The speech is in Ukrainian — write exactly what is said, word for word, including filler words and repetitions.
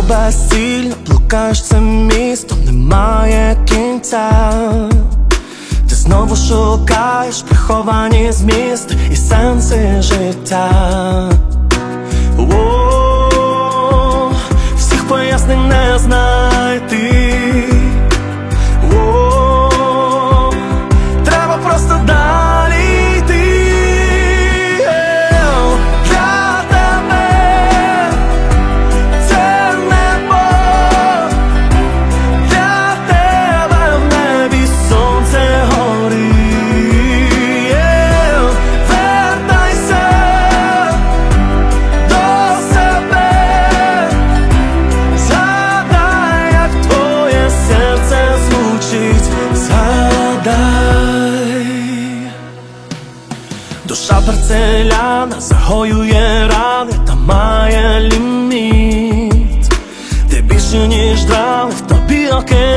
безцільно блукаєш цим містом, немає кінця. Ти знову шукаєш приховані змісти і сенси життя. О, всіх пояснень не знайти. О, треба просто далі йти. Для тебе це небо, для тебе в небі сонце горить. Вертайся до себе, згадай, як твоє серце звучить. Згадай. Душа парцеляна загоює рани та має ліміт. Ти більше ніж драми, в тобі океан.